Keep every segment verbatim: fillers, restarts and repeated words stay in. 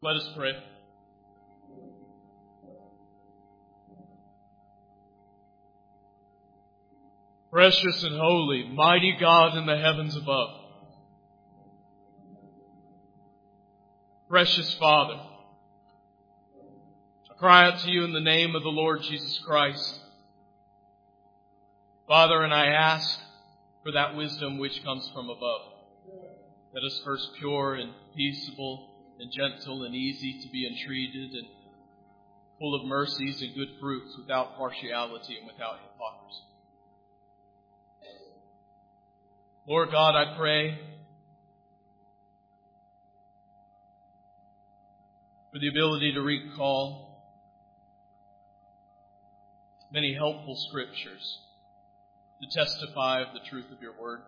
Let us pray. Precious and holy, mighty God in the heavens above. Precious Father, I cry out to you in the name of the Lord Jesus Christ. Father, and I ask for that wisdom which comes from above, that is first pure and peaceable and gentle and easy to be entreated and full of mercies and good fruits, without partiality and without hypocrisy. Lord God, I pray for the ability to recall many helpful scriptures to testify of the truth of your word.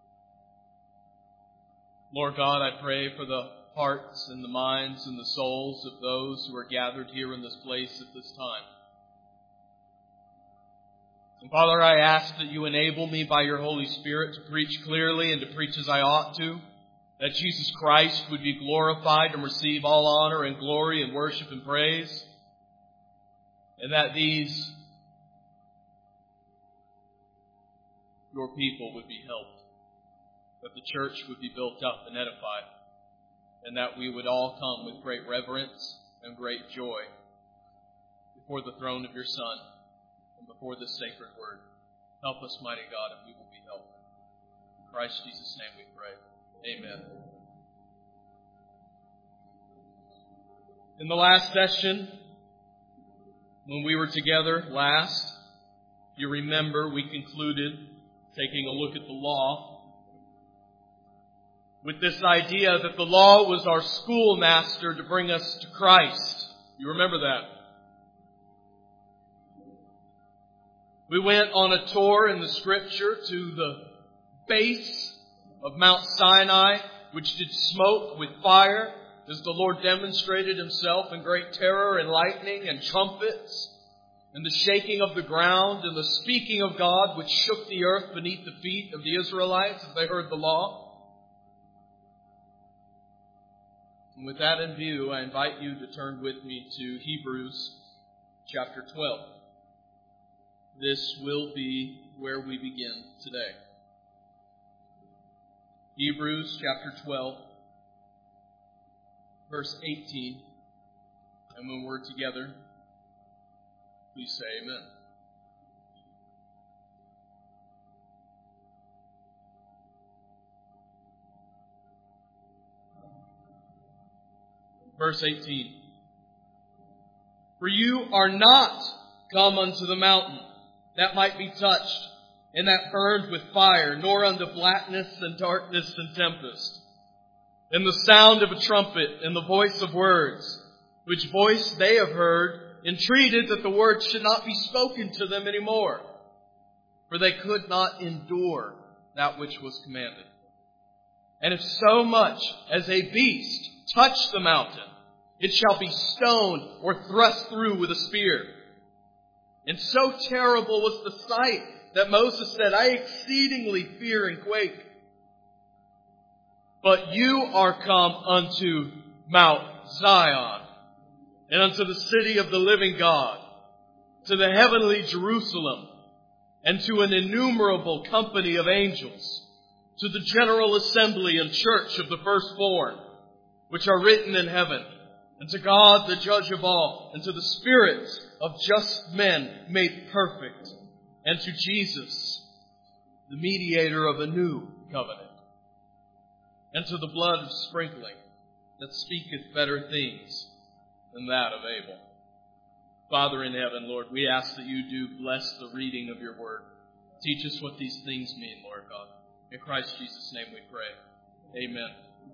Lord God, I pray for the hearts and the minds and the souls of those who are gathered here in this place at this time. And Father, I ask that you enable me by your Holy Spirit to preach clearly and to preach as I ought to, that Jesus Christ would be glorified and receive all honor and glory and worship and praise, and that these, your people, would be helped, that the church would be built up and edified, and that we would all come with great reverence and great joy before the throne of your Son and before this sacred word. Help us, mighty God, and we will be helped. In Christ Jesus' name we pray. Amen. In the last session, when we were together last, you remember we concluded taking a look at the law with this idea that the law was our schoolmaster to bring us to Christ. You remember that? We went on a tour in the Scripture to the base of Mount Sinai, which did smoke with fire, as the Lord demonstrated Himself in great terror and lightning and trumpets, and the shaking of the ground and the speaking of God, which shook the earth beneath the feet of the Israelites as they heard the law. And with that in view, I invite you to turn with me to Hebrews chapter twelve. This will be where we begin today. Hebrews chapter twelve, verse eighteen. And when we're together, please say amen. Verse eighteen. For you are not come unto the mountain that might be touched, and that burned with fire, nor unto blackness and darkness and tempest, and the sound of a trumpet and the voice of words, which voice they have heard, entreated that the words should not be spoken to them any more, for they could not endure that which was commanded. And if so much as a beast touch the mountain, it shall be stoned or thrust through with a spear. And so terrible was the sight that Moses said, I exceedingly fear and quake. But you are come unto Mount Zion, and unto the city of the living God, to the heavenly Jerusalem, and to an innumerable company of angels, to the general assembly and church of the firstborn, which are written in heaven, and to God the judge of all, and to the spirits of just men made perfect, and to Jesus, the mediator of a new covenant, and to the blood of sprinkling that speaketh better things than that of Abel. Father in heaven, Lord, we ask that you do bless the reading of your word. Teach us what these things mean, Lord God. In Christ Jesus' name we pray. Amen.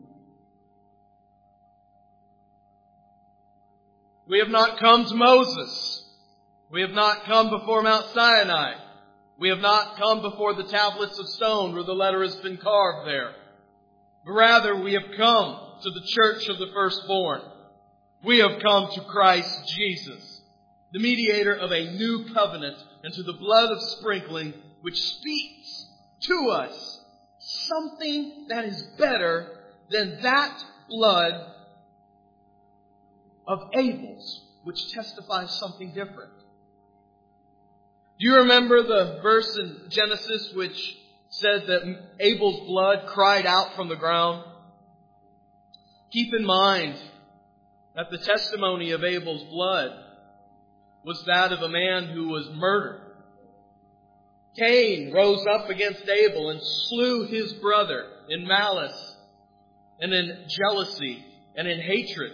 We have not come to Moses. We have not come before Mount Sinai. We have not come before the tablets of stone where the letter has been carved there. But rather we have come to the church of the firstborn. We have come to Christ Jesus, the mediator of a new covenant, and to the blood of sprinkling which speaks to us something that is better than that blood of Abel's, which testifies something different. Do you remember the verse in Genesis which said that Abel's blood cried out from the ground? Keep in mind that the testimony of Abel's blood was that of a man who was murdered. Cain rose up against Abel and slew his brother in malice and in jealousy and in hatred.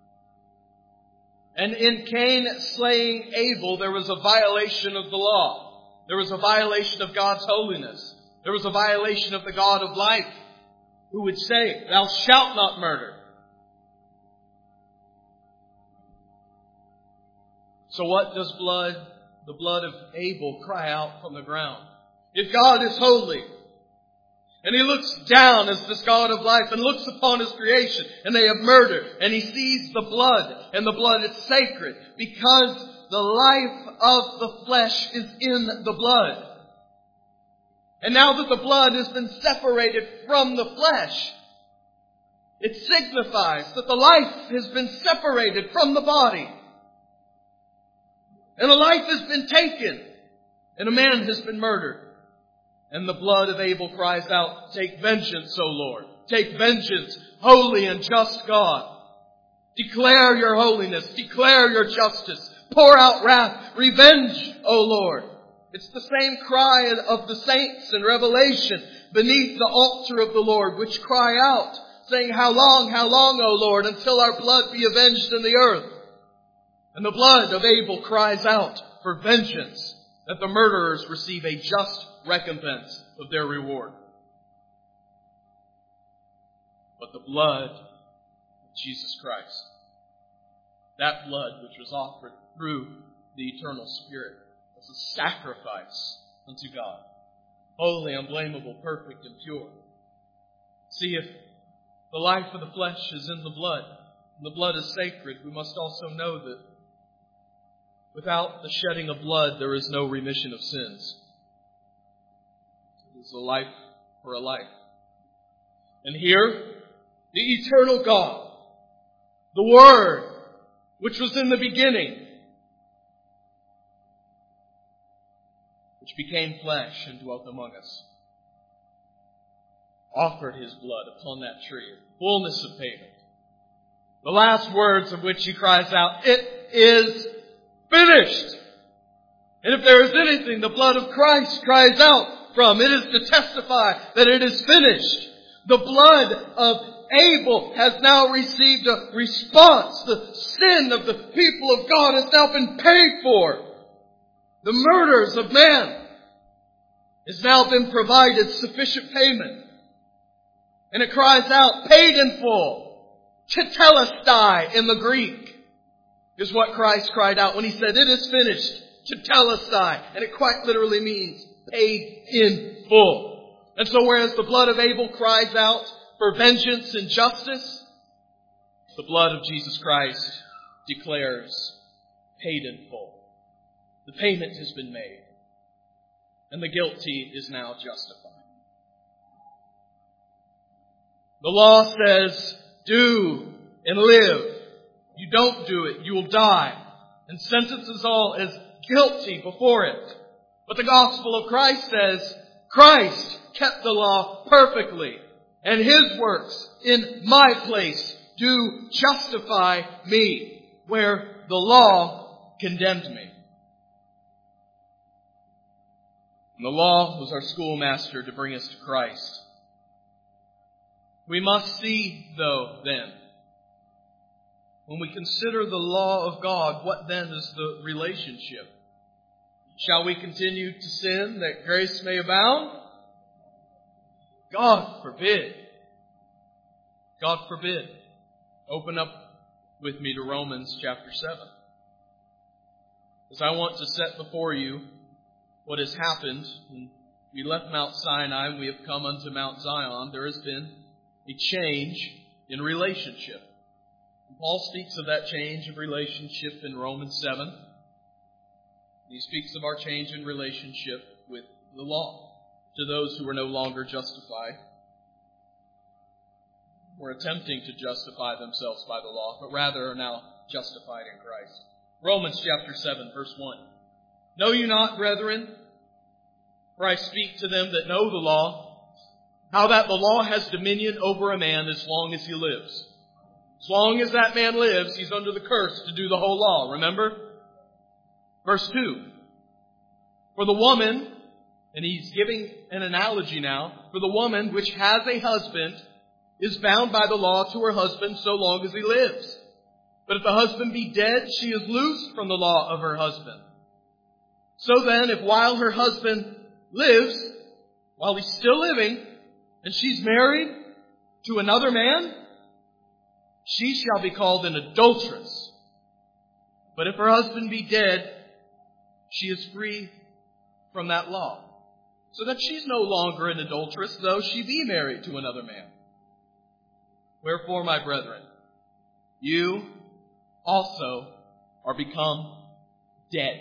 And in Cain slaying Abel, there was a violation of the law. There was a violation of God's holiness. There was a violation of the God of life, who would say, "Thou shalt not murder." So what does blood, the blood of Abel, cry out from the ground? If God is holy, and He looks down as this God of life and looks upon His creation, and they have murdered, and He sees the blood, and the blood is sacred, because the life of the flesh is in the blood. And now that the blood has been separated from the flesh, it signifies that the life has been separated from the body. And a life has been taken, and a man has been murdered. And the blood of Abel cries out, "Take vengeance, O Lord. Take vengeance, holy and just God. Declare your holiness. Declare your justice. Pour out wrath. Revenge, O Lord." It's the same cry of the saints in Revelation beneath the altar of the Lord, which cry out, saying, "How long, how long, O Lord, until our blood be avenged in the earth?" And the blood of Abel cries out for vengeance, that the murderers receive a just recompense of their reward. But the blood of Jesus Christ, that blood which was offered through the eternal Spirit, as a sacrifice unto God, holy, unblameable, perfect, and pure. See, if the life of the flesh is in the blood, and the blood is sacred, we must also know that without the shedding of blood, there is no remission of sins. It is a life for a life. And here, the eternal God, the Word, which was in the beginning, which became flesh and dwelt among us, offered His blood upon that tree, fullness of payment. The last words of which He cries out, "It is finished." And if there is anything the blood of Christ cries out from, it is to testify that it is finished. The blood of Abel has now received a response. The sin of the people of God has now been paid for. The murders of man has now been provided sufficient payment. And it cries out, paid in full. Tetelestai in the Greek is what Christ cried out when He said, "It is finished." Tetelestai. And it quite literally means paid in full. And so whereas the blood of Abel cries out for vengeance and justice, the blood of Jesus Christ declares paid in full. The payment has been made, and the guilty is now justified. The law says, do and live. You don't do it, you will die, and sentences all as guilty before it. But the gospel of Christ says, Christ kept the law perfectly, and His works in my place do justify me, where the law condemned me. And the law was our schoolmaster to bring us to Christ. We must see, though, then, when we consider the law of God, what then is the relationship? Shall we continue to sin that grace may abound? God forbid. God forbid. Open up with me to Romans chapter seven. As I want to set before you what has happened when we left Mount Sinai and we have come unto Mount Zion. There has been a change in relationship. And Paul speaks of that change of relationship in Romans seven. He speaks of our change in relationship with the law to those who are no longer justified, or attempting to justify themselves by the law, but rather are now justified in Christ. Romans chapter seven, verse one. Know you not, brethren, for I speak to them that know the law, how that the law has dominion over a man as long as he lives. As long as that man lives, he's under the curse to do the whole law. Remember? Verse two. For the woman, and he's giving an analogy now, for the woman which has a husband is bound by the law to her husband so long as he lives. But if the husband be dead, she is loosed from the law of her husband. So then, if while her husband lives, while he's still living, and she's married to another man, she shall be called an adulteress. But if her husband be dead, she is free from that law. So that she's no longer an adulteress, though she be married to another man. Wherefore, my brethren, you also are become dead.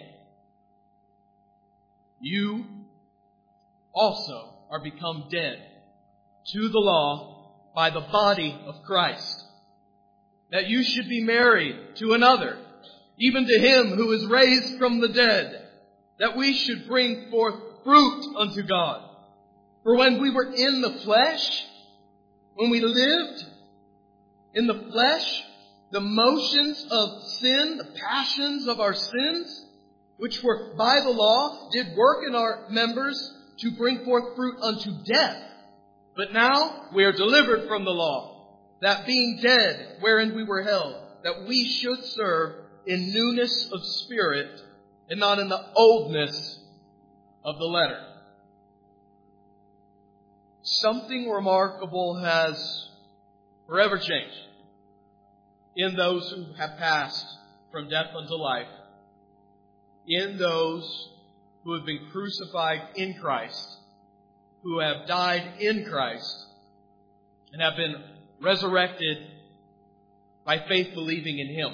You also are become dead to the law by the body of Christ, that you should be married to another, even to him who is raised from the dead, that we should bring forth fruit unto God. For when we were in the flesh, when we lived in the flesh, the motions of sin, the passions of our sins, which were by the law, did work in our members to bring forth fruit unto death. But now we are delivered from the law, that being dead wherein we were held, that we should serve in newness of spirit and not in the oldness of the letter. Something remarkable has forever changed in those who have passed from death unto life, in those who have been crucified in Christ, who have died in Christ, and have been resurrected by faith believing in Him.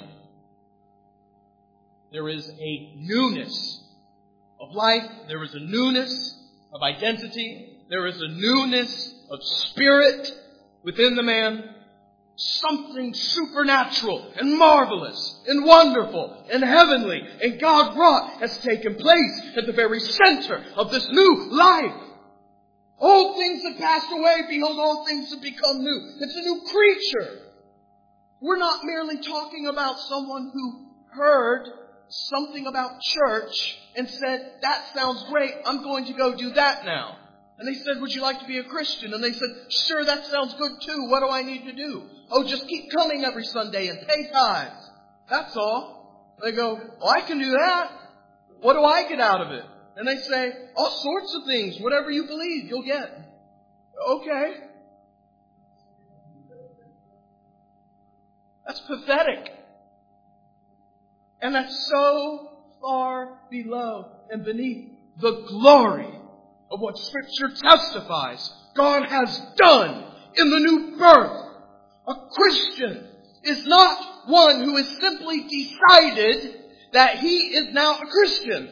There is a newness of life. There is a newness of identity. There is a newness of spirit within the man. Something supernatural and marvelous and wonderful and heavenly and God wrought has taken place at the very center of this new life. Old things have passed away. Behold, all things have become new. It's a new creature. We're not merely talking about someone who heard something about church and said, that sounds great. I'm going to go do that now. And they said, would you like to be a Christian? And they said, sure, that sounds good too. What do I need to do? Oh, just keep coming every Sunday and pay tithes. That's all. They go, oh, I can do that. What do I get out of it? And they say, all sorts of things. Whatever you believe, you'll get. Okay. That's pathetic. And that's so far below and beneath the glory of what Scripture testifies God has done in the new birth. A Christian is not one who has simply decided that he is now a Christian.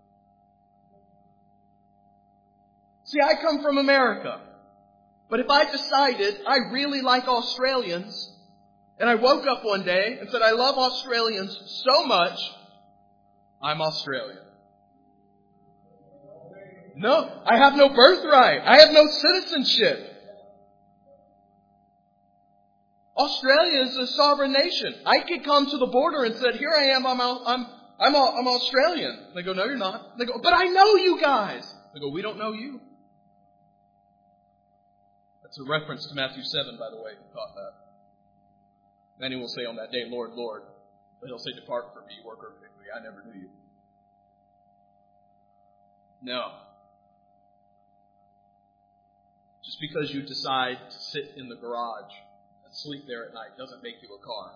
See, I come from America. But if I decided I really like Australians, and I woke up one day and said, I love Australians so much, I'm Australian. No, I have no birthright. I have no citizenship. Australia is a sovereign nation. I could come to the border and said, here I am, I'm I'm I'm I'm Australian. They go, no, you're not. They go, but I know you guys. They go, we don't know you. That's a reference to Matthew seven, by the way, who caught that. Many will say on that day, Lord, Lord. But he'll say, depart from me, you worker of iniquity. I never knew you. No. Just because you decide to sit in the garage and sleep there at night doesn't make you a car.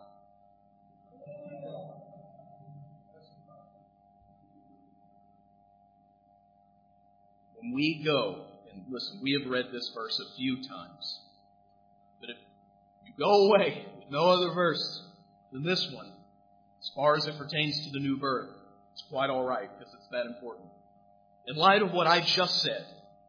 When we go, and listen, we have read this verse a few times, but if you go away with no other verse than this one, as far as it pertains to the new birth, it's quite all right because it's that important. In light of what I just said,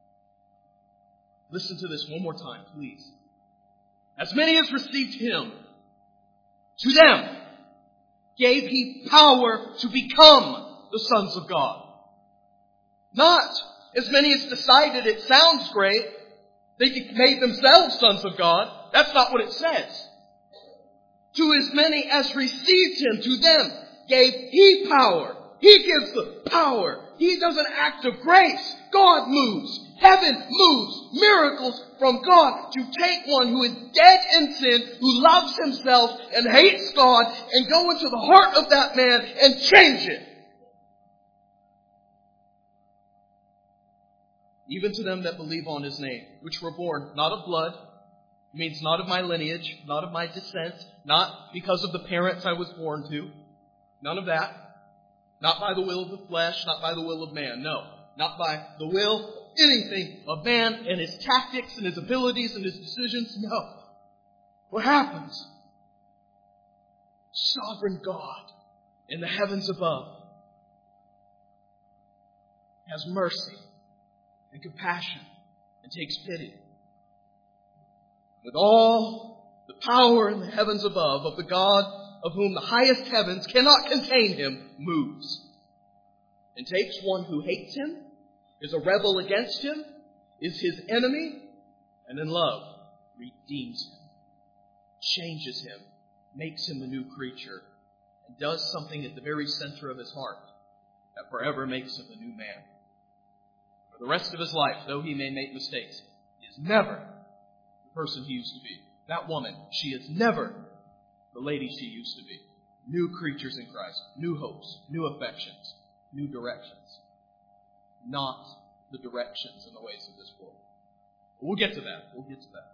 listen to this one more time, please. As many as received Him, to them, gave He power to become the sons of God. Not as many as decided it sounds great, they made themselves sons of God. That's not what it says. To as many as received Him, to them gave He power. He gives the power. He does an act of grace. God moves. Heaven moves. Miracles from God to take one who is dead in sin, who loves himself and hates God, and go into the heart of that man and change it. Even to them that believe on His name, which were born not of blood, means not of my lineage, not of my descent, not because of the parents I was born to. None of that. Not by the will of the flesh, not by the will of man. No, not by the will, anything of man and his tactics and his abilities and his decisions. No. What happens? Sovereign God in the heavens above has mercy and compassion and takes pity. With all the power in the heavens above of the God of whom the highest heavens cannot contain Him, moves. And takes one who hates Him, is a rebel against Him, is His enemy, and in love redeems him, changes him, makes him a new creature, and does something at the very center of his heart that forever makes him a new man. For the rest of his life, though he may make mistakes, he is never the person he used to be. That woman, she is never the lady she used to be. New creatures in Christ, new hopes, new affections, new directions. Not the directions and the ways of this world. We'll get to that. We'll get to that.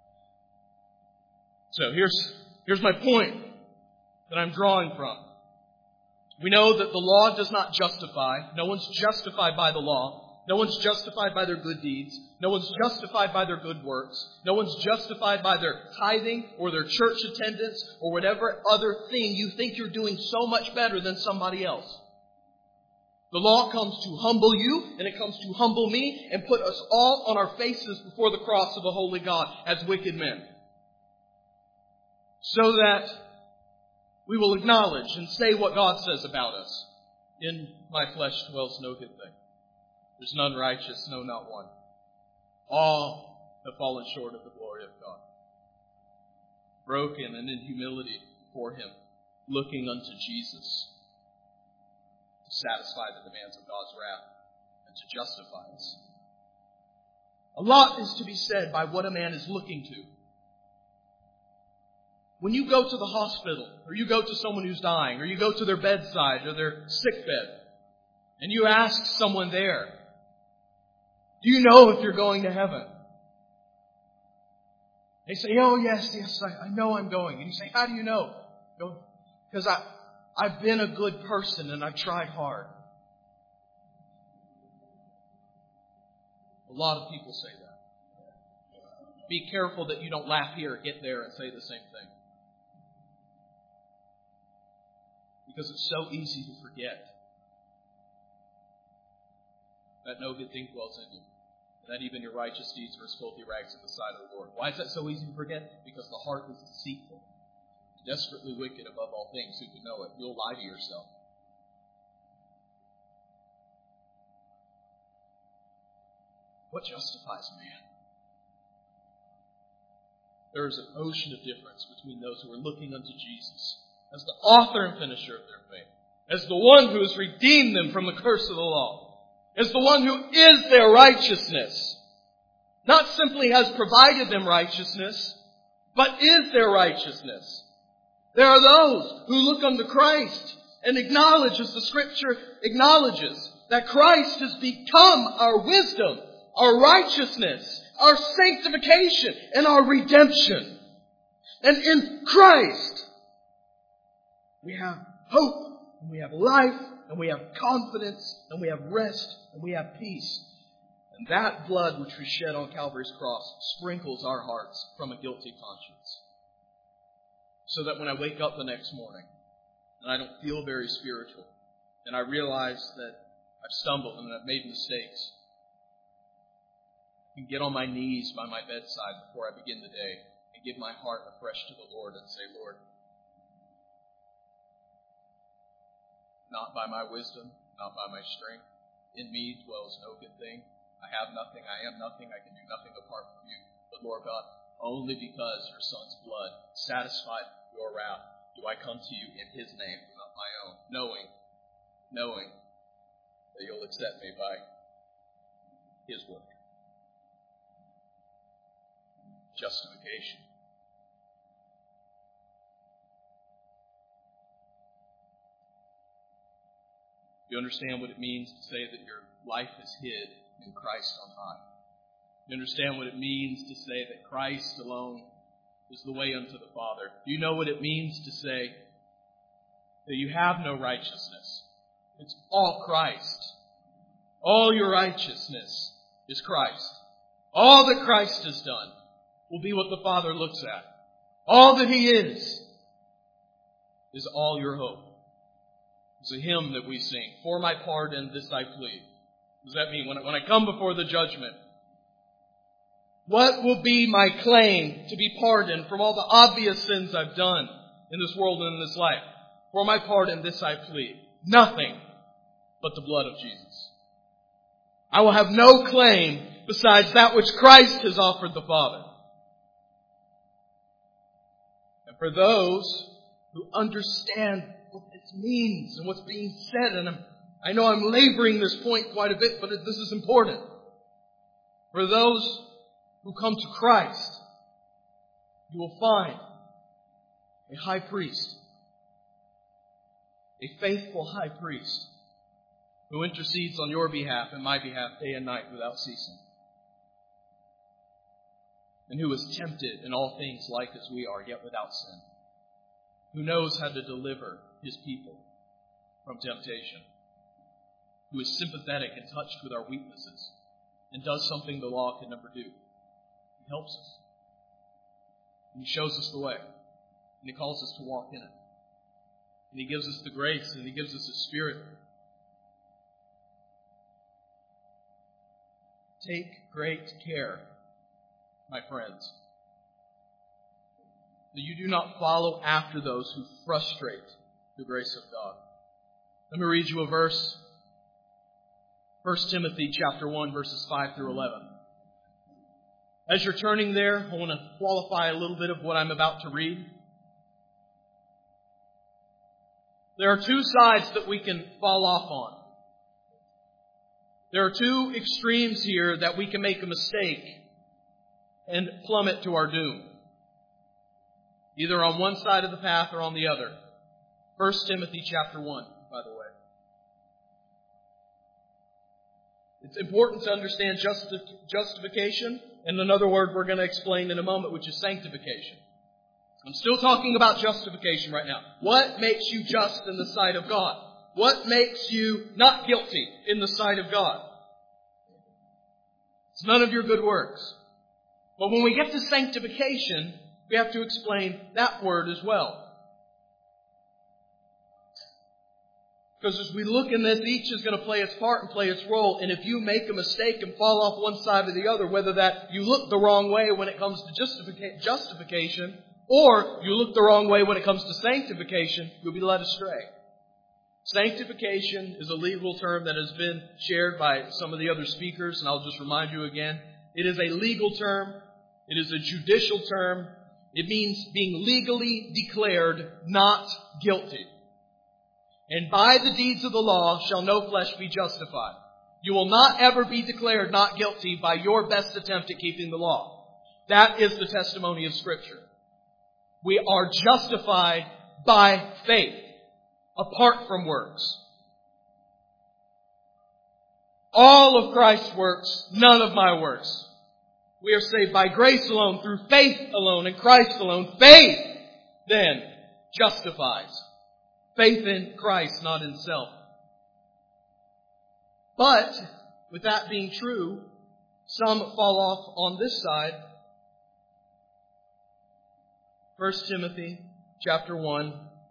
So here's, here's my point that I'm drawing from. We know that the law does not justify. No one's justified by the law. No one's justified by their good deeds. No one's justified by their good works. No one's justified by their tithing or their church attendance or whatever other thing you think you're doing so much better than somebody else. The law comes to humble you, and it comes to humble me, and put us all on our faces before the cross of a holy God as wicked men. So that we will acknowledge and say what God says about us. In my flesh dwells no good thing. There's none righteous, no, not one. All have fallen short of the glory of God. Broken and in humility before Him, looking unto Jesus to satisfy the demands of God's wrath and to justify us. A lot is to be said by what a man is looking to. When you go to the hospital, or you go to someone who's dying, or you go to their bedside or their sick bed, and you ask someone there, do you know if you're going to heaven? They say, oh yes, yes, I, I know I'm going. And you say, how do you know? Because I, I've been a good person and I've tried hard. A lot of people say that. Be careful that you don't laugh here, get there, and say the same thing. Because it's so easy to forget that no good thing dwells in you, and that even your righteous deeds are as filthy rags at the sight of the Lord. Why is that so easy to forget? Because the heart is deceitful, desperately wicked above all things. Who can know it? You'll lie to yourself. What justifies man? There is an ocean of difference between those who are looking unto Jesus as the author and finisher of their faith, as the one who has redeemed them from the curse of the law, as the one who is their righteousness, not simply has provided them righteousness, but is their righteousness. There are those who look unto Christ and acknowledge, as the Scripture acknowledges, that Christ has become our wisdom, our righteousness, our sanctification, and our redemption. And in Christ, we have hope, and we have life, and we have confidence, and we have rest, and we have peace. And that blood which was shed on Calvary's cross sprinkles our hearts from a guilty conscience. So that when I wake up the next morning, and I don't feel very spiritual, and I realize that I've stumbled and I've made mistakes, I can get on my knees by my bedside before I begin the day and give my heart afresh to the Lord and say, Lord, not by my wisdom, not by my strength. In me dwells no good thing. I have nothing, I am nothing, I can do nothing apart from you. But Lord God, only because your Son's blood satisfied your wrath do I come to you in His name, not my own, knowing, knowing that you'll accept me by His work. Justification. You understand what it means to say that your life is hid in Christ on high. You understand what it means to say that Christ alone is the way unto the Father. You know what it means to say that you have no righteousness. It's all Christ. All your righteousness is Christ. All that Christ has done will be what the Father looks at. All that He is is all your hope. It's a hymn that we sing. For my pardon, this I plead. What does that mean? When I, when I come before the judgment, what will be my claim to be pardoned from all the obvious sins I've done in this world and in this life? For my pardon, this I plead. Nothing but the blood of Jesus. I will have no claim besides that which Christ has offered the Father. And for those who understand what this means and what's being said, and I'm, I know I'm laboring this point quite a bit, but this is important. For those who come to Christ, you will find a high priest, a faithful high priest, who intercedes on your behalf and my behalf day and night without ceasing, and who is tempted in all things like as we are, yet without sin, who knows how to deliver His people from temptation, who is sympathetic and touched with our weaknesses, and does something the law can never do. He helps us. And He shows us the way. And He calls us to walk in it. And He gives us the grace, and He gives us His Spirit. Take great care, my friends, that you do not follow after those who frustrate the grace of God. Let me read you a verse. First Timothy chapter one, verses five through eleven. As you're turning there, I want to qualify a little bit of what I'm about to read. There are two sides that we can fall off on. There are two extremes here that we can make a mistake and plummet to our doom. Either on one side of the path or on the other. First Timothy chapter one, by the way. It's important to understand justi- justification, and another word we're going to explain in a moment, which is sanctification. I'm still talking about justification right now. What makes you just in the sight of God? What makes you not guilty in the sight of God? It's none of your good works. But when we get to sanctification, we have to explain that word as well. Because as we look in this, each is going to play its part and play its role. And if you make a mistake and fall off one side or the other, whether that you look the wrong way when it comes to justifica- justification, or you look the wrong way when it comes to sanctification, you'll be led astray. Sanctification is a legal term that has been shared by some of the other speakers, and I'll just remind you again. It is a legal term. It is a judicial term. It means being legally declared not guilty. And by the deeds of the law shall no flesh be justified. You will not ever be declared not guilty by your best attempt at keeping the law. That is the testimony of Scripture. We are justified by faith, apart from works. All of Christ's works, none of my works. We are saved by grace alone, through faith alone, in Christ alone. Faith, then, justifies. Faith in Christ, not in self. But, with that being true, some fall off on this side. First Timothy chapter one,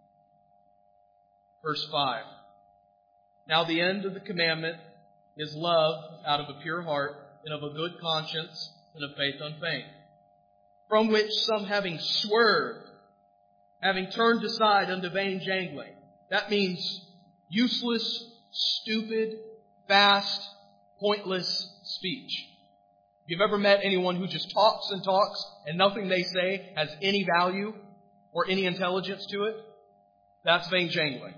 verse five. Now the end of the commandment is love out of a pure heart and of a good conscience and of faith unfeigned. From which some having swerved, having turned aside unto vain jangling. That means useless, stupid, fast, pointless speech. If you've ever met anyone who just talks and talks and nothing they say has any value or any intelligence to it, that's vain jangling.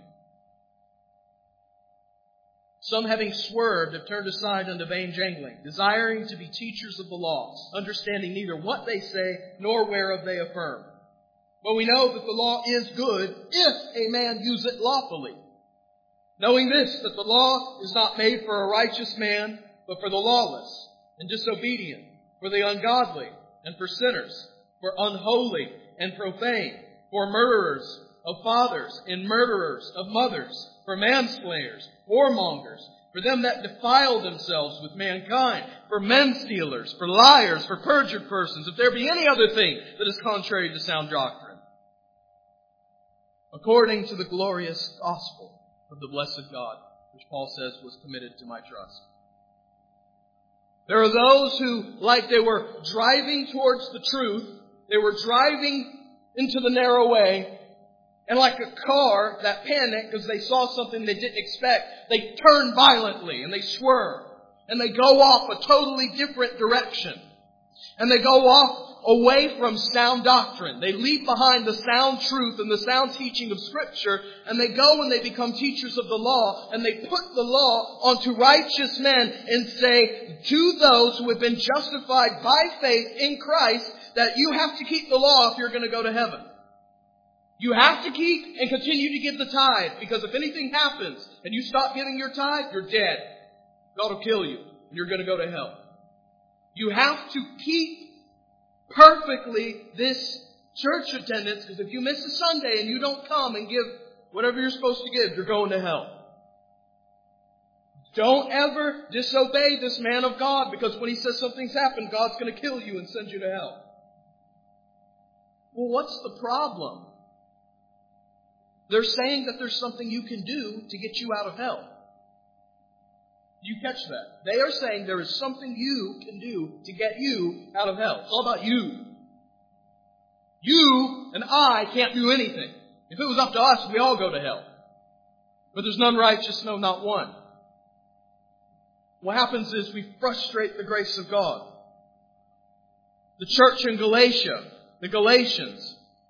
Some, having swerved, have turned aside unto vain jangling, desiring to be teachers of the law, understanding neither what they say nor whereof they affirm. But we know that the law is good if a man use it lawfully. Knowing this, that the law is not made for a righteous man, but for the lawless and disobedient, for the ungodly and for sinners, for unholy and profane, for murderers of fathers and murderers of mothers, for manslayers, whoremongers, for them that defile themselves with mankind, for men stealers, for liars, for perjured persons, if there be any other thing that is contrary to sound doctrine, according to the glorious gospel of the blessed God, which Paul says was committed to my trust. There are those who, like they were driving towards the truth, they were driving into the narrow way, and like a car that panicked because they saw something they didn't expect, they turn violently and they swerve. And they go off a totally different direction. And they go off away from sound doctrine. They leave behind the sound truth and the sound teaching of Scripture. And they go and they become teachers of the law. And they put the law onto righteous men and say to those who have been justified by faith in Christ that you have to keep the law if you're going to go to heaven. You have to keep and continue to give the tithe, because if anything happens and you stop giving your tithe, you're dead. God will kill you and you're going to go to hell. You have to keep perfectly this church attendance, because if you miss a Sunday and you don't come and give whatever you're supposed to give, you're going to hell. Don't ever disobey this man of God, because when he says something's happened, God's going to kill you and send you to hell. Well, what's the problem? They're saying that there's something you can do to get you out of hell. Do you catch that? They are saying there is something you can do to get you out of hell. It's all about you. You and I can't do anything. If it was up to us, we all go to hell. But there's none righteous, no, not one. What happens is we frustrate the grace of God. The church in Galatia, the Galatians,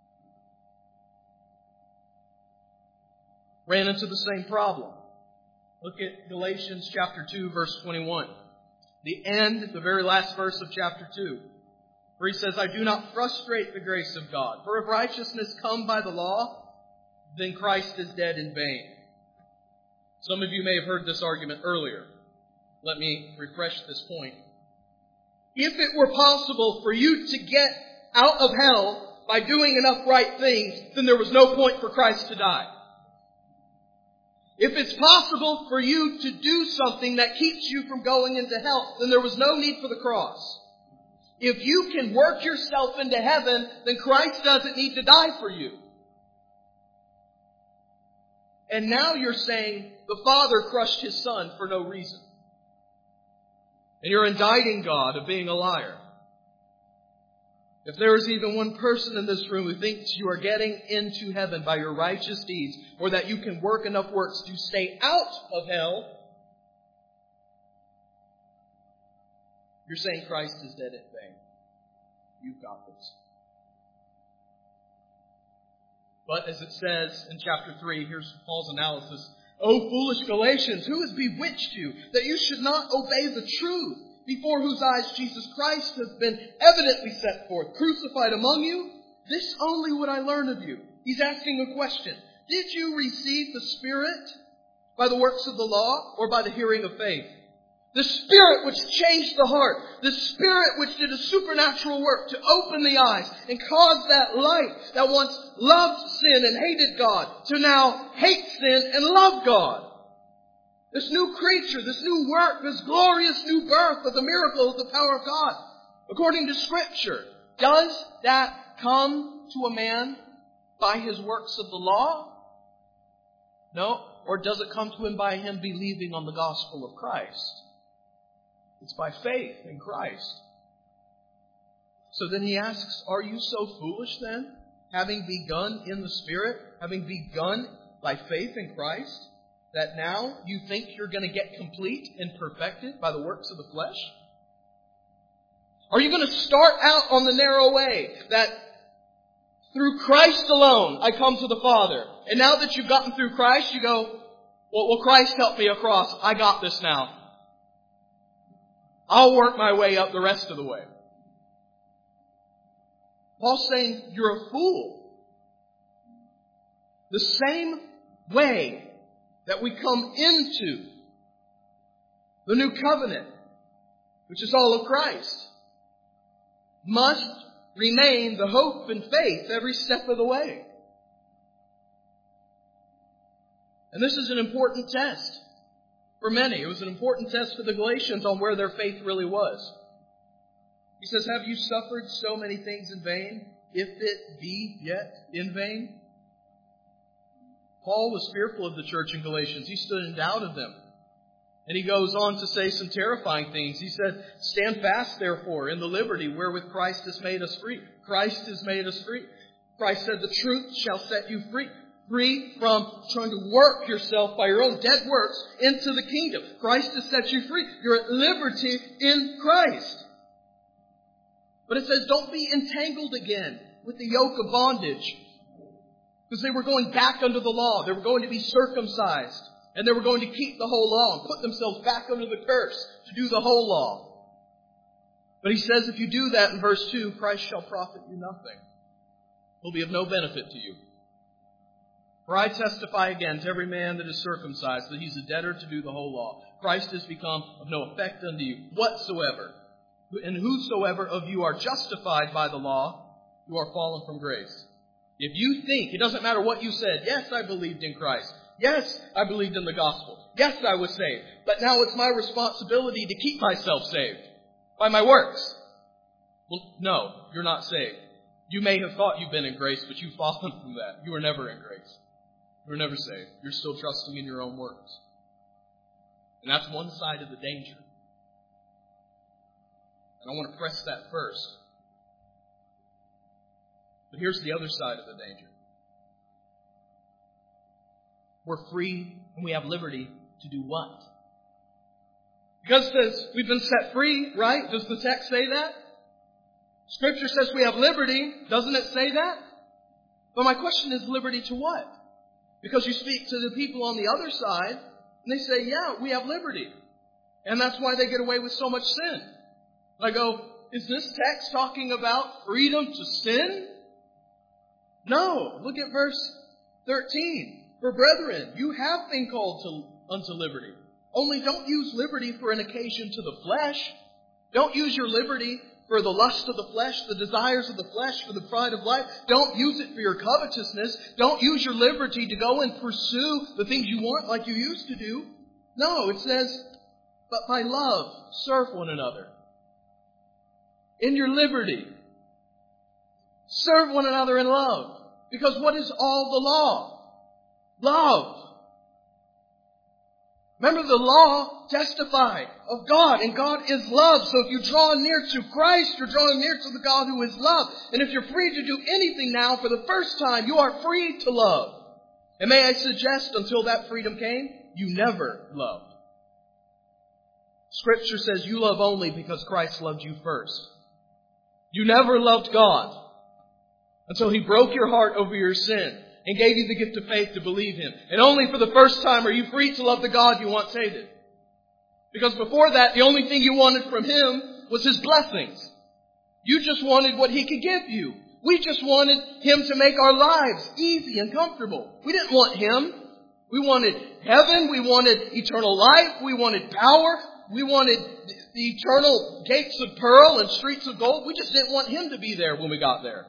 ran into the same problem. Look at Galatians chapter two, verse twenty-one. The end, the very last verse of chapter two. Where he says, I do not frustrate the grace of God. For if righteousness come by the law, then Christ is dead in vain. Some of you may have heard this argument earlier. Let me refresh this point. If it were possible for you to get out of hell by doing enough right things, then there was no point for Christ to die. If it's possible for you to do something that keeps you from going into hell, then there was no need for the cross. If you can work yourself into heaven, then Christ doesn't need to die for you. And now you're saying the Father crushed His Son for no reason. And you're indicting God of being a liar. If there is even one person in this room who thinks you are getting into heaven by your righteous deeds, or that you can work enough works to stay out of hell, you're saying Christ is dead in vain. You've got this. But as it says in chapter three, here's Paul's analysis. O foolish Galatians, who has bewitched you that you should not obey the truth, before whose eyes Jesus Christ has been evidently set forth, crucified among you? This only would I learn of you. He's asking a question. Did you receive the Spirit by the works of the law, or by the hearing of faith? The Spirit which changed the heart. The Spirit which did a supernatural work to open the eyes and cause that light that once loved sin and hated God to now hate sin and love God. This new creature, this new work, this glorious new birth of the miracle of the power of God, according to Scripture. Does that come to a man by his works of the law? No. Or does it come to him by him believing on the gospel of Christ? It's by faith in Christ. So then he asks, are you so foolish then, having begun in the Spirit, having begun by faith in Christ? that now you think you're going to get complete and perfected by the works of the flesh? Are you going to start out on the narrow way that through Christ alone I come to the Father? And now that you've gotten through Christ, you go, well, will Christ help me across? I got this now. I'll work my way up the rest of the way. Paul's saying you're a fool. The same way that we come into the new covenant, which is all of Christ, must remain the hope and faith every step of the way. And this is an important test for many. It was an important test for the Galatians on where their faith really was. He says, have you suffered so many things in vain, if it be yet in vain? Paul was fearful of the church in Galatians. He stood in doubt of them. And he goes on to say some terrifying things. He said, stand fast, therefore, in the liberty wherewith Christ has made us free. Christ has made us free. Christ said, the truth shall set you free. Free from trying to work yourself by your own dead works into the kingdom. Christ has set you free. You're at liberty in Christ. But it says, don't be entangled again with the yoke of bondage. Because they were going back under the law. They were going to be circumcised. And they were going to keep the whole law and put themselves back under the curse to do the whole law. But he says if you do that in verse two, Christ shall profit you nothing. He'll be of no benefit to you. For I testify again to every man that is circumcised that he's a debtor to do the whole law. Christ has become of no effect unto you whatsoever. And whosoever of you are justified by the law, you are fallen from grace. If you think, it doesn't matter what you said, yes, I believed in Christ. Yes, I believed in the gospel. Yes, I was saved. But now it's my responsibility to keep myself saved by my works. Well, no, you're not saved. You may have thought you've been in grace, but you've fallen from that. You were never in grace. You were never saved. You're still trusting in your own works. And that's one side of the danger. And I want to press that first. But here's the other side of the danger. We're free and we have liberty to do what? Because it says we've been set free, right? Does the text say that? Scripture says we have liberty. Doesn't it say that? But my question is, liberty to what? Because you speak to the people on the other side and they say, yeah, we have liberty. And that's why they get away with so much sin. I go, is this text talking about freedom to sin? No. Look at verse thirteen. For brethren, you have been called to, unto liberty. Only don't use liberty for an occasion to the flesh. Don't use your liberty for the lust of the flesh, the desires of the flesh, for the pride of life. Don't use it for your covetousness. Don't use your liberty to go and pursue the things you want like you used to do. No, it says, but by love, serve one another. In your liberty, serve one another in love. Because what is all the law? Love. Remember, the law testified of God, and God is love. So if you draw near to Christ, you're drawing near to the God who is love. And if you're free to do anything now for the first time, you are free to love. And may I suggest, until that freedom came, you never loved. Scripture says you love only because Christ loved you first. You never loved God until He broke your heart over your sin and gave you the gift of faith to believe Him. And only for the first time are you free to love the God you once hated. Because before that, the only thing you wanted from Him was His blessings. You just wanted what He could give you. We just wanted Him to make our lives easy and comfortable. We didn't want Him. We wanted heaven. We wanted eternal life. We wanted power. We wanted the eternal gates of pearl and streets of gold. We just didn't want Him to be there when we got there.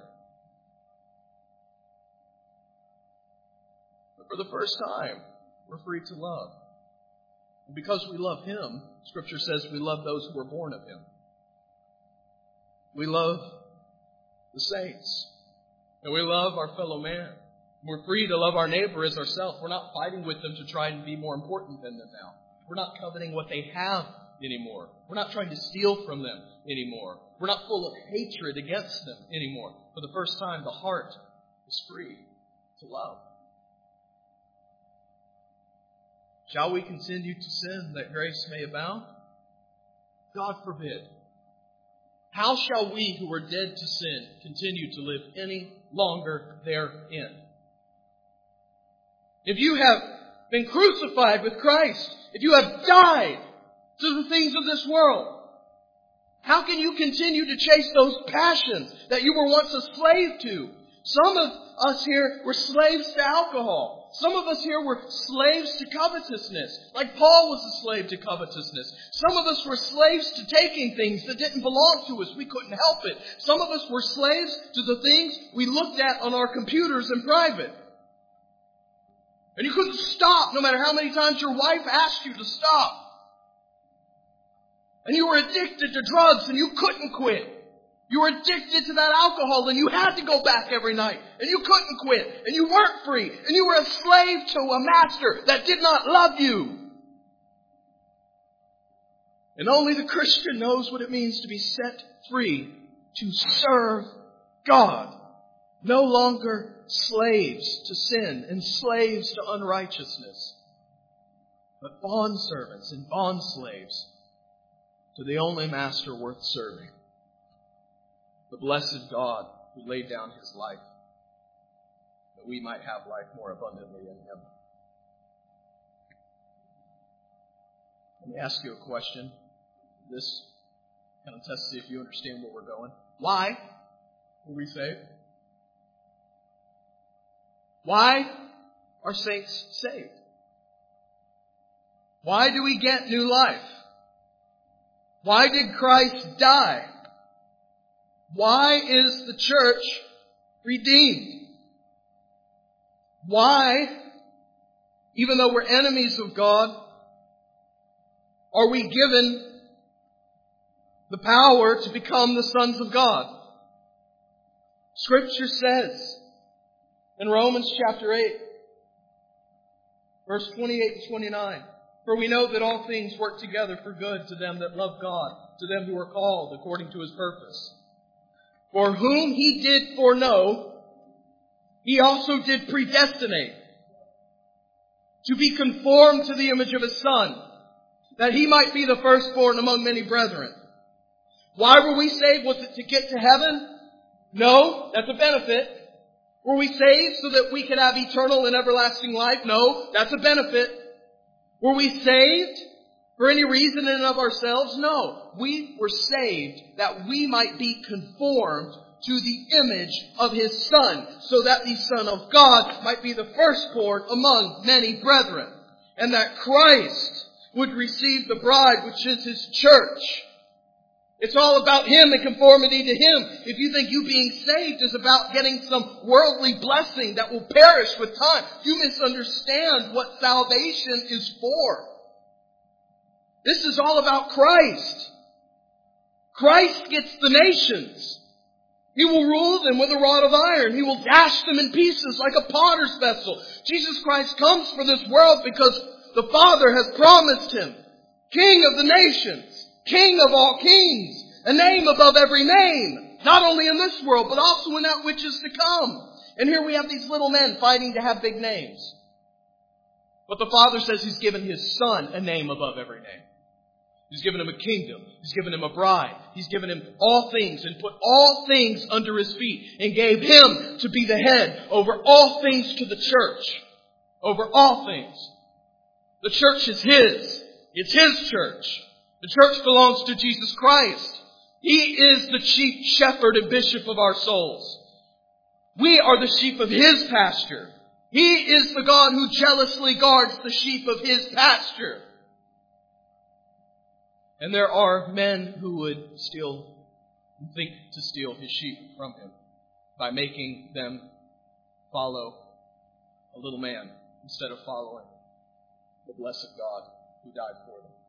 For the first time, we're free to love. And because we love Him, Scripture says we love those who are born of Him. We love the saints. And we love our fellow man. We're free to love our neighbor as ourselves. We're not fighting with them to try and be more important than them now. We're not coveting what they have anymore. We're not trying to steal from them anymore. We're not full of hatred against them anymore. For the first time, the heart is free to love. Shall we continue to sin that grace may abound? God forbid. How shall we who are dead to sin continue to live any longer therein? If you have been crucified with Christ, if you have died to the things of this world, how can you continue to chase those passions that you were once a slave to? Some of us here were slaves to alcohol. Some of us here were slaves to covetousness, like Paul was a slave to covetousness. Some of us were slaves to taking things that didn't belong to us. We couldn't help it. Some of us were slaves to the things we looked at on our computers in private. And you couldn't stop no matter how many times your wife asked you to stop. And you were addicted to drugs and you couldn't quit. You were addicted to that alcohol and you had to go back every night. And you couldn't quit. And you weren't free. And you were a slave to a master that did not love you. And only the Christian knows what it means to be set free to serve God. No longer slaves to sin and slaves to unrighteousness, but bondservants and bondslaves to the only master worth serving, the blessed God who laid down His life that we might have life more abundantly in Him. Let me ask you a question. This kind of tests to see if you understand where we're going. Why were we saved? Why are saints saved? Why do we get new life? Why did Christ die? Why is the church redeemed? Why, even though we're enemies of God, are we given the power to become the sons of God? Scripture says in Romans chapter eight, verse twenty-eight to twenty-nine, for we know that all things work together for good to them that love God, to them who are called according to His purpose. For whom He did foreknow, He also did predestinate to be conformed to the image of His Son, that He might be the firstborn among many brethren. Why were we saved? Was it to get to heaven? No, that's a benefit. Were we saved so that we could have eternal and everlasting life? No, that's a benefit. Were we saved for any reason in and of ourselves? No. We were saved that we might be conformed to the image of His Son, so that the Son of God might be the firstborn among many brethren, and that Christ would receive the bride, which is His church. It's all about Him and conformity to Him. If you think you being saved is about getting some worldly blessing that will perish with time, you misunderstand what salvation is for. This is all about Christ. Christ gets the nations. He will rule them with a rod of iron. He will dash them in pieces like a potter's vessel. Jesus Christ comes for this world because the Father has promised Him King of the nations, King of all kings, a name above every name, not only in this world, but also in that which is to come. And here we have these little men fighting to have big names. But the Father says He's given His Son a name above every name. He's given Him a kingdom. He's given Him a bride. He's given Him all things and put all things under His feet and gave Him to be the head over all things to the church. Over all things. The church is His. It's His church. The church belongs to Jesus Christ. He is the chief shepherd and bishop of our souls. We are the sheep of His pasture. He is the God who jealously guards the sheep of His pasture. And there are men who would steal, think to steal His sheep from Him by making them follow a little man instead of following the blessed God who died for them.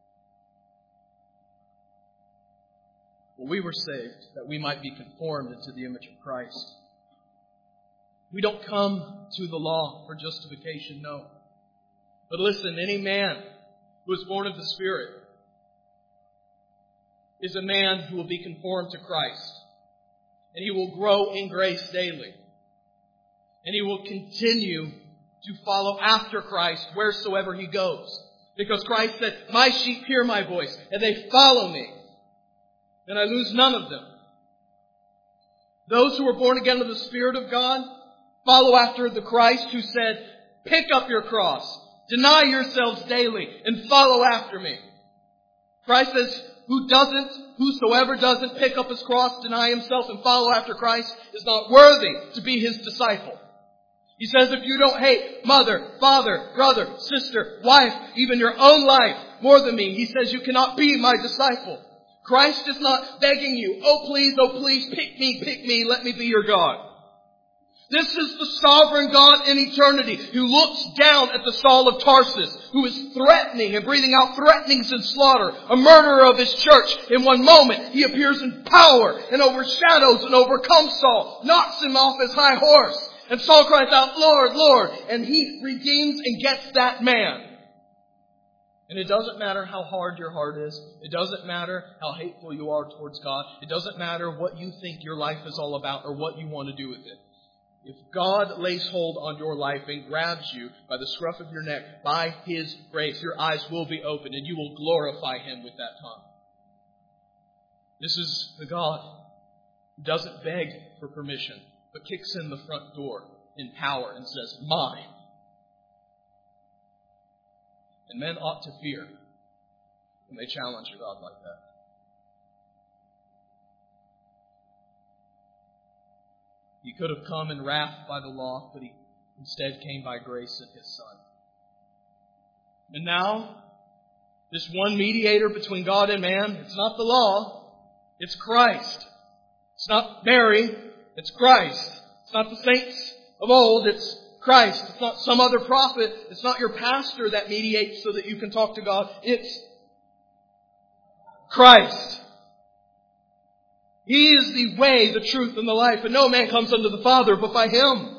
Well, we were saved that we might be conformed into the image of Christ. We don't come to the law for justification, no. But listen, any man who is born of the Spirit is a man who will be conformed to Christ. And he will grow in grace daily. And he will continue to follow after Christ wheresoever he goes. Because Christ said, my sheep hear my voice, and they follow me. And I lose none of them. Those who are born again of the Spirit of God follow after the Christ who said, pick up your cross, deny yourselves daily, and follow after me. Christ says, who doesn't, whosoever doesn't pick up his cross, deny himself, and follow after Christ is not worthy to be his disciple. He says if you don't hate mother, father, brother, sister, wife, even your own life more than me, he says you cannot be my disciple. Christ is not begging you, oh please, oh please, pick me, pick me, let me be your God. This is the sovereign God in eternity who looks down at the Saul of Tarsus, who is threatening and breathing out threatenings and slaughter, a murderer of his church. In one moment, he appears in power and overshadows and overcomes Saul, knocks him off his high horse. And Saul cries out, Lord, Lord, and he redeems and gets that man. And it doesn't matter how hard your heart is. It doesn't matter how hateful you are towards God. It doesn't matter what you think your life is all about or what you want to do with it. If God lays hold on your life and grabs you by the scruff of your neck, by His grace, your eyes will be opened and you will glorify Him with that tongue. This is the God who doesn't beg for permission, but kicks in the front door in power and says, mine. And men ought to fear when they challenge a God like that. He could have come in wrath by the law, but He instead came by grace in His Son. And now, this one mediator between God and man, it's not the law, it's Christ. It's not Mary, it's Christ. It's not the saints of old, it's Christ. It's not some other prophet. It's not your pastor that mediates so that you can talk to God. It's Christ. He is the way, the truth, and the life. And no man comes unto the Father but by Him.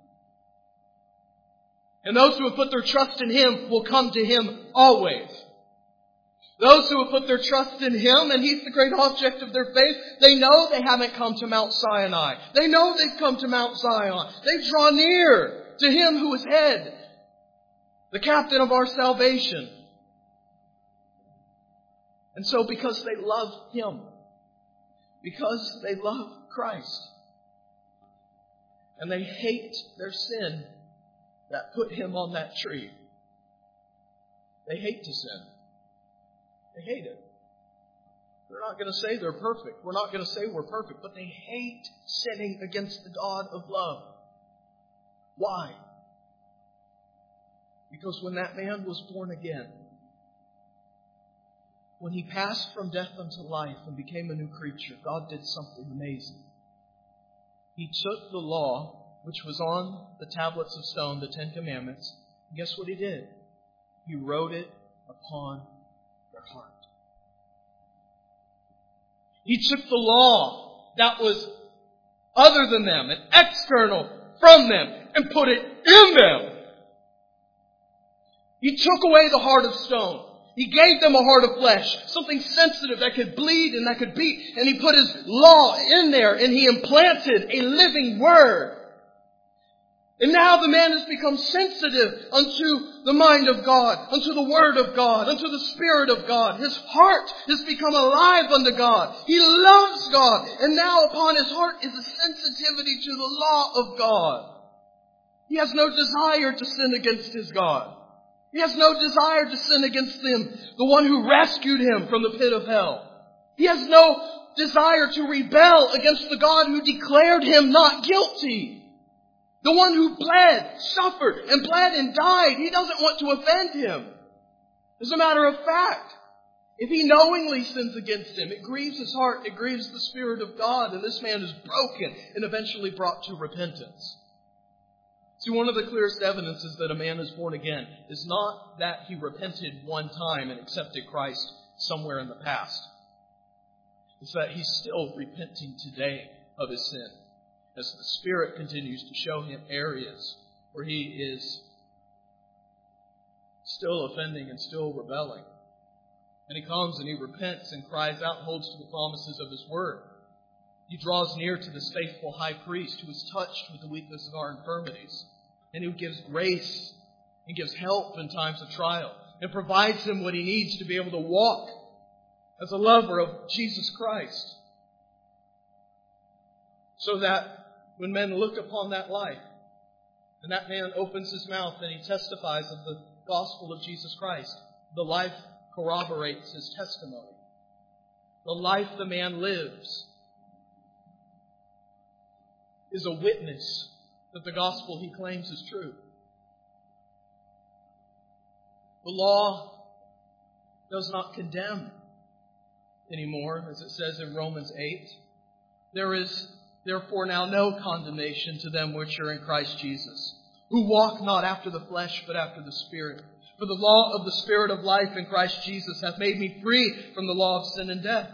And those who have put their trust in Him will come to Him always. Those who have put their trust in Him, and He's the great object of their faith, they know they haven't come to Mount Sinai. They know they've come to Mount Zion. They draw near to Him who is head, the captain of our salvation. And so because they love Him, because they love Christ, and they hate their sin that put Him on that tree, they hate to sin. They hate it. They're not going to say they're perfect. We're not going to say we're perfect, but they hate sinning against the God of love. Why? Because when that man was born again, when he passed from death unto life and became a new creature, God did something amazing. He took the law, which was on the tablets of stone, the Ten Commandments, and guess what He did? He wrote it upon their heart. He took the law that was other than them and external from them and put it in them. He took away the heart of stone. He gave them a heart of flesh, something sensitive that could bleed and that could beat. And He put His law in there and He implanted a living Word. And now the man has become sensitive unto the mind of God, unto the Word of God, unto the Spirit of God. His heart has become alive unto God. He loves God. And now upon his heart is a sensitivity to the law of God. He has no desire to sin against his God. He has no desire to sin against Him, the one who rescued him from the pit of hell. He has no desire to rebel against the God who declared him not guilty. The one who bled, suffered, and bled and died. He doesn't want to offend Him. As a matter of fact, if he knowingly sins against Him, it grieves his heart, it grieves the Spirit of God, and this man is broken and eventually brought to repentance. See, one of the clearest evidences that a man is born again is not that he repented one time and accepted Christ somewhere in the past. It's that he's still repenting today of his sin, as the Spirit continues to show him areas where he is still offending and still rebelling. And he comes and he repents and cries out and holds to the promises of His Word. He draws near to this faithful high priest who is touched with the weakness of our infirmities and who gives grace and gives help in times of trial. and provides him what he needs to be able to walk as a lover of Jesus Christ. So that when men look upon that life, and that man opens his mouth and he testifies of the gospel of Jesus Christ, the life corroborates his testimony. The life the man lives is a witness that the gospel he claims is true. The law does not condemn anymore, as it says in Romans eight. There is therefore now no condemnation to them which are in Christ Jesus, who walk not after the flesh, but after the Spirit. For the law of the Spirit of life in Christ Jesus hath made me free from the law of sin and death.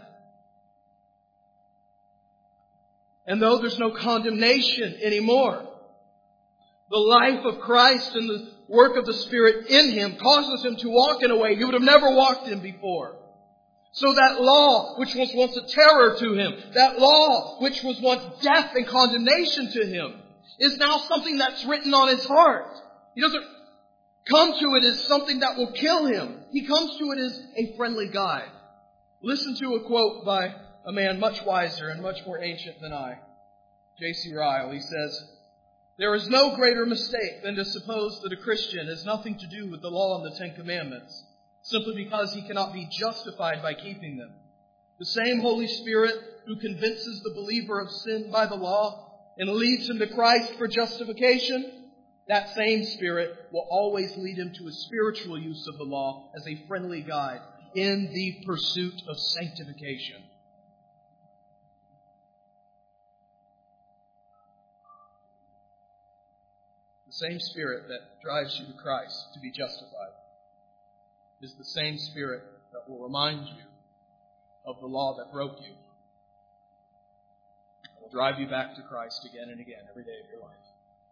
And though there's no condemnation anymore, the life of Christ and the work of the Spirit in him causes him to walk in a way he would have never walked in before. So that law, which was once a terror to him, that law, which was once death and condemnation to him, is now something that's written on his heart. He doesn't come to it as something that will kill him. He comes to it as a friendly guide. Listen to a quote by a man much wiser and much more ancient than I, J C Ryle. He says, "There is no greater mistake than to suppose that a Christian has nothing to do with the law and the Ten Commandments, simply because he cannot be justified by keeping them. The same Holy Spirit who convinces the believer of sin by the law and leads him to Christ for justification, that same Spirit will always lead him to a spiritual use of the law as a friendly guide in the pursuit of sanctification." The same Spirit that drives you to Christ to be justified is the same Spirit that will remind you of the law that broke you. It will drive you back to Christ again and again every day of your life.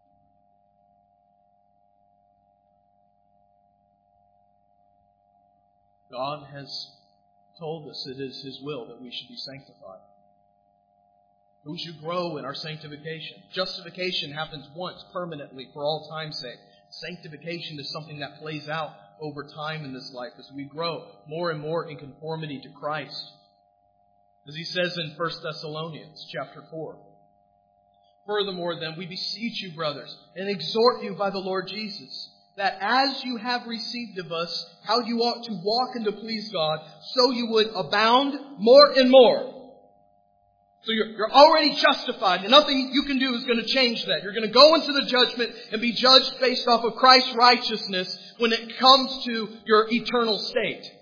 God has told us it is His will that we should be sanctified. We should grow in our sanctification. Justification happens once, permanently, for all time's sake. Sanctification is something that plays out over time in this life as we grow more and more in conformity to Christ. As he says in First Thessalonians chapter four. "Furthermore, then, we beseech you, brothers, and exhort you by the Lord Jesus, that as you have received of us how you ought to walk and to please God, so you would abound more and more." So you're, you're already justified, and nothing you can do is going to change that. You're going to go into the judgment and be judged based off of Christ's righteousness when it comes to your eternal state.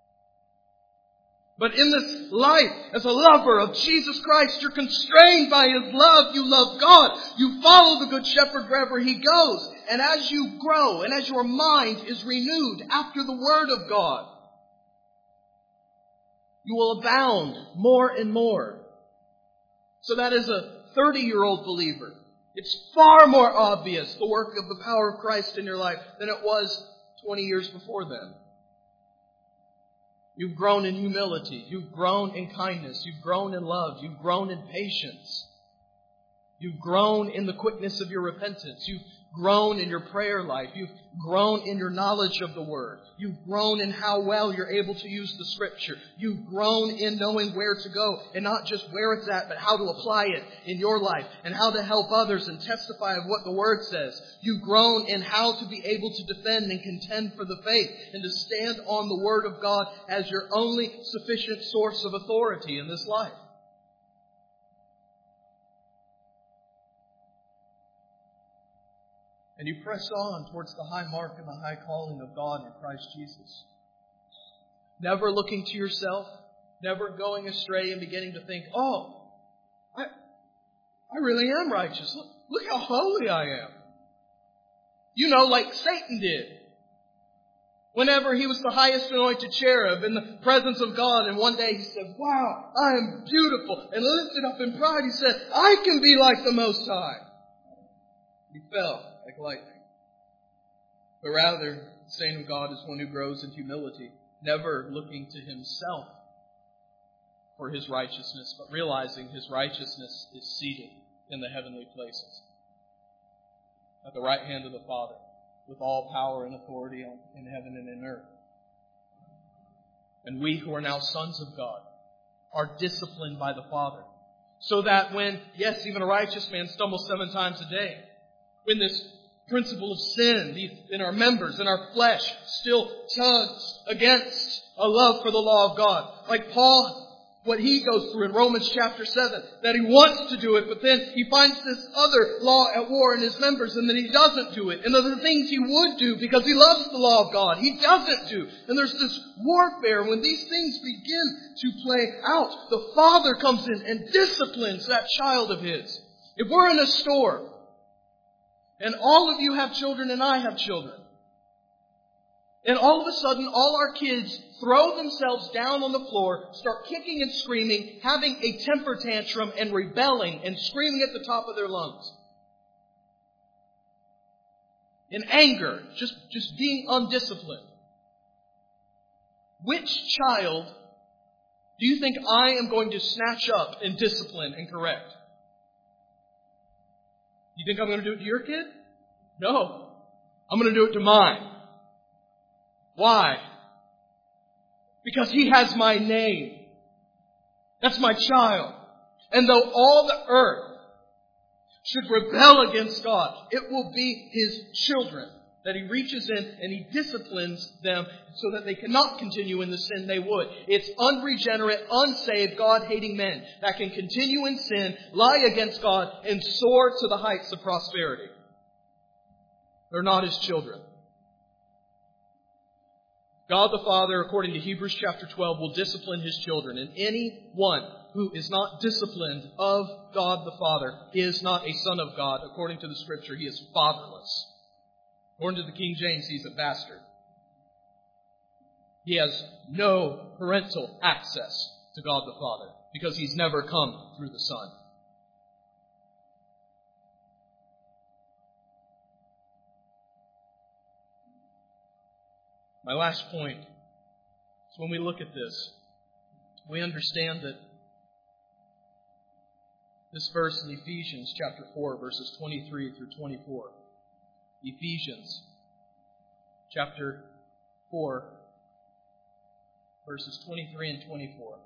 But in this life, as a lover of Jesus Christ, you're constrained by His love. You love God. You follow the Good Shepherd wherever He goes. And as you grow, and as your mind is renewed after the Word of God, you will abound more and more. So that as a thirty-year-old believer, it's far more obvious the work of the power of Christ in your life than it was twenty years before then. You've grown in humility. You've grown in kindness. You've grown in love. You've grown in patience. You've grown in the quickness of your repentance. You've grown in your prayer life. You've grown in your knowledge of the Word. You've grown in how well you're able to use the Scripture. You've grown in knowing where to go, and not just where it's at, but how to apply it in your life and how to help others and testify of what the Word says. You've grown in how to be able to defend and contend for the faith and to stand on the Word of God as your only sufficient source of authority in this life. And you press on towards the high mark and the high calling of God in Christ Jesus. Never looking to yourself, never going astray and beginning to think, oh, I, I really am righteous. Look, look how holy I am. You know, like Satan did. Whenever he was the highest anointed cherub in the presence of God, and one day he said, wow, I am beautiful. And lifted up in pride, he said, I can be like the Most High. He fell like lightning. But rather, the saint of God is one who grows in humility, never looking to himself for his righteousness, but realizing his righteousness is seated in the heavenly places, at the right hand of the Father, with all power and authority in heaven and in earth. And we who are now sons of God are disciplined by the Father. So that when, yes, even a righteous man stumbles seven times a day, when this principle of sin in our members, in our flesh, still tugs against a love for the law of God. Like Paul, what he goes through in Romans chapter seven, that he wants to do it, but then he finds this other law at war in his members, and then he doesn't do it. And the things he would do because he loves the law of God, he doesn't do. And there's this warfare. When these things begin to play out, the Father comes in and disciplines that child of his. If we're in a store, and all of you have children and I have children, and all of a sudden, all our kids throw themselves down on the floor, start kicking and screaming, having a temper tantrum and rebelling and screaming at the top of their lungs. In anger, just, just being undisciplined. Which child do you think I am going to snatch up and discipline and correct? You think I'm going to do it to your kid? No. I'm going to do it to mine. Why? Because he has my name. That's my child. And though all the earth should rebel against God, it will be his children that he reaches in and he disciplines them so that they cannot continue in the sin they would. It's unregenerate, unsaved, God-hating men that can continue in sin, lie against God, and soar to the heights of prosperity. They're not his children. God the Father, according to Hebrews chapter twelve, will discipline his children. And anyone who is not disciplined of God the Father is not a son of God. According to the Scripture, he is fatherless. According to the King James, he's a bastard. He has no parental access to God the Father because he's never come through the Son. My last point is when we look at this, we understand that this verse in Ephesians chapter four, verses twenty-three through twenty-four. Ephesians chapter four, verses twenty-three and twenty-four.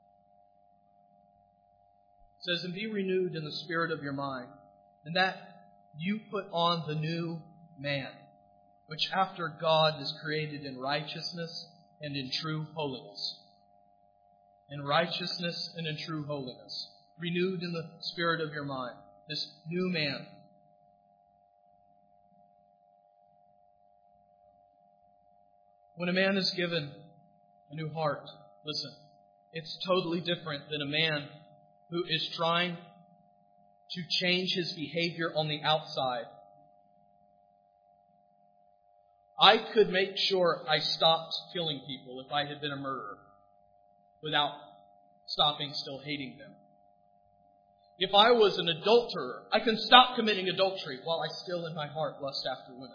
It says, "And be renewed in the spirit of your mind, and that you put on the new man, which after God is created in righteousness and in true holiness." In righteousness and in true holiness. Renewed in the spirit of your mind. This new man. When a man is given a new heart, listen, it's totally different than a man who is trying to change his behavior on the outside. I could make sure I stopped killing people if I had been a murderer without stopping still hating them. If I was an adulterer, I can stop committing adultery while I still in my heart lust after women.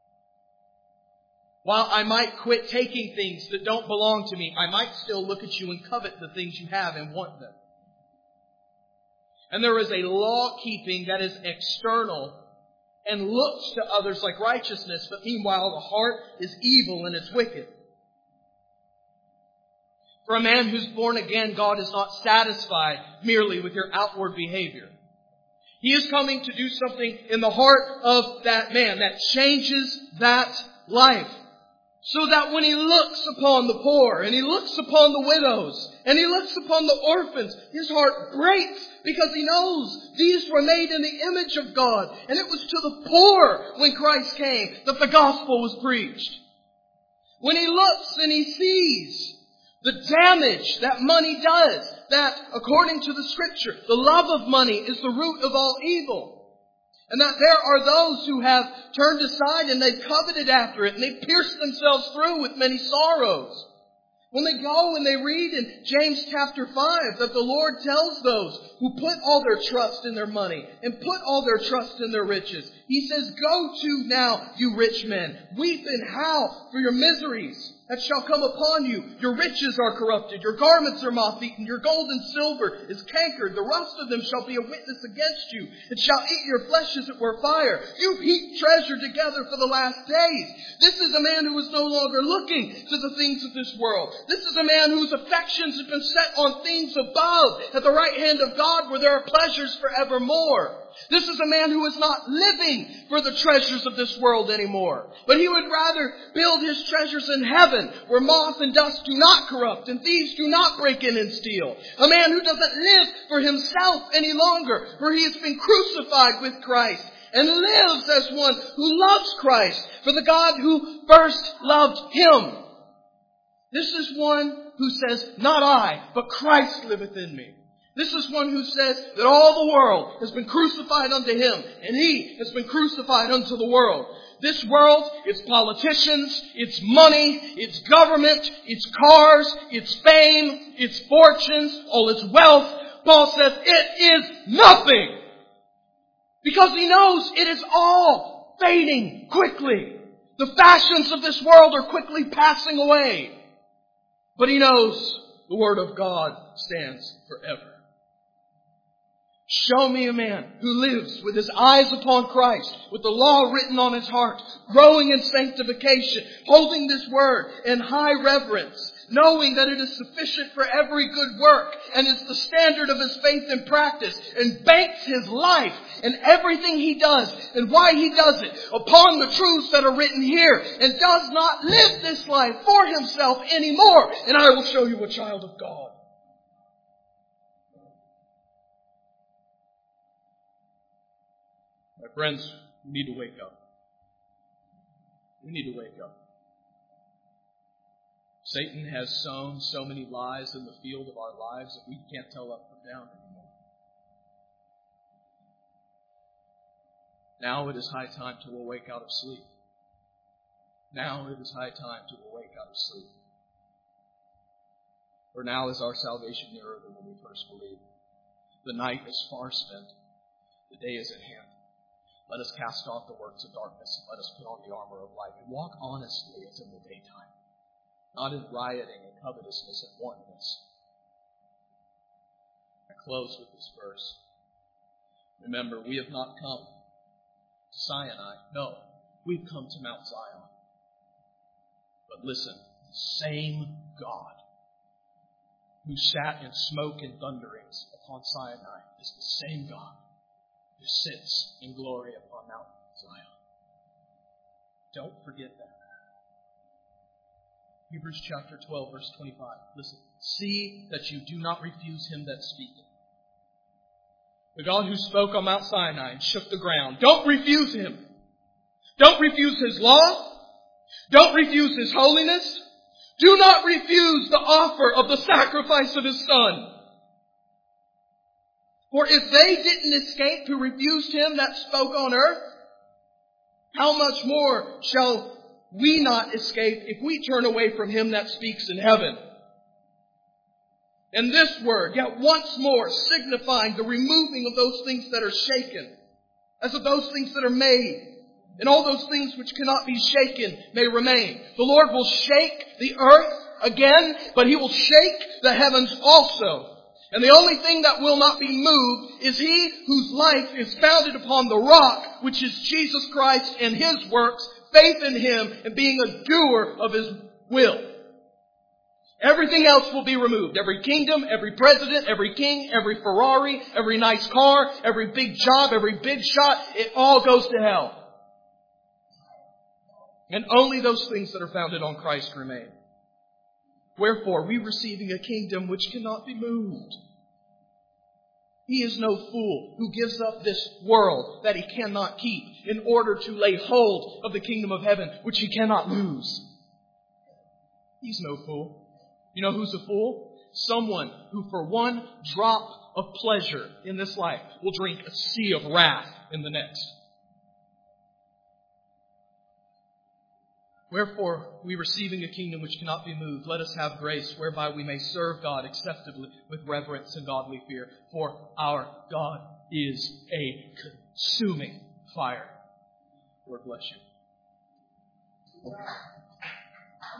While I might quit taking things that don't belong to me, I might still look at you and covet the things you have and want them. And there is a law-keeping that is external and looks to others like righteousness, but meanwhile the heart is evil and it's wicked. For a man who's born again, God is not satisfied merely with your outward behavior. He is coming to do something in the heart of that man that changes that life. So that when he looks upon the poor, and he looks upon the widows, and he looks upon the orphans, his heart breaks because he knows these were made in the image of God. And it was to the poor when Christ came that the gospel was preached. When he looks and he sees the damage that money does, that according to the Scripture, the love of money is the root of all evil. And that there are those who have turned aside and they've coveted after it and they've pierced themselves through with many sorrows. When they go and they read in James chapter five that the Lord tells those who put all their trust in their money and put all their trust in their riches, He says, "Go to now, you rich men, weep and howl for your miseries that shall come upon you. Your riches are corrupted. Your garments are moth-eaten. Your gold and silver is cankered. The rust of them shall be a witness against you. It shall eat your flesh as it were fire. You've heaped treasure together for the last days. This is a man who is no longer looking to the things of this world. This is a man whose affections have been set on things above, at the right hand of God, where there are pleasures forevermore. This is a man who is not living for the treasures of this world anymore, but he would rather build his treasures in heaven, where moth and dust do not corrupt and thieves do not break in and steal. A man who doesn't live for himself any longer, for he has been crucified with Christ and lives as one who loves Christ, for the God who first loved him. This is one who says, not I, but Christ liveth in me. This is one who says that all the world has been crucified unto him, and he has been crucified unto the world. This world, its politicians, its money, its government, its cars, its fame, its fortunes, all its wealth, Paul says it is nothing. Because he knows it is all fading quickly. The fashions of this world are quickly passing away. But he knows the Word of God stands forever. Show me a man who lives with his eyes upon Christ, with the law written on his heart, growing in sanctification, holding this word in high reverence, knowing that it is sufficient for every good work and is the standard of his faith and practice, and banks his life and everything he does and why he does it upon the truths that are written here, and does not live this life for himself anymore. And I will show you a child of God. My friends, we need to wake up. We need to wake up. Satan has sown so many lies in the field of our lives that we can't tell up from down anymore. Now it is high time to awake out of sleep. Now it is high time to awake out of sleep. For now is our salvation nearer than when we first believed. The night is far spent. The day is at hand. Let us cast off the works of darkness, and let us put on the armor of light, and walk honestly as in the daytime, not in rioting and covetousness and wantonness. I close with this verse. Remember, we have not come to Sinai. No, we've come to Mount Zion. But listen, the same God who sat in smoke and thunderings upon Sinai is the same God who sits in glory upon Mount Zion. Don't forget that. Hebrews chapter twelve, verse twenty-five. Listen. See that you do not refuse him that speaketh. The God who spoke on Mount Sinai and shook the ground. Don't refuse him. Don't refuse his law. Don't refuse his holiness. Do not refuse the offer of the sacrifice of his Son. For if they didn't escape who refused him that spoke on earth, how much more shall we not escape if we turn away from him that speaks in heaven? And this word, yet once more, signifying the removing of those things that are shaken, as of those things that are made, and all those things which cannot be shaken may remain. The Lord will shake the earth again, but he will shake the heavens also. And the only thing that will not be moved is he whose life is founded upon the rock, which is Jesus Christ and his works, faith in him, and being a doer of his will. Everything else will be removed. Every kingdom, every president, every king, every Ferrari, every nice car, every big job, every big shot, it all goes to hell. And only those things that are founded on Christ remain. Wherefore, we receiving a kingdom which cannot be moved. He is no fool who gives up this world that he cannot keep in order to lay hold of the kingdom of heaven, which he cannot lose. He's no fool. You know who's a fool? Someone who for one drop of pleasure in this life will drink a sea of wrath in the next. Wherefore, we receiving a kingdom which cannot be moved, let us have grace whereby we may serve God acceptably with reverence and godly fear. For our God is a consuming fire. Lord bless you.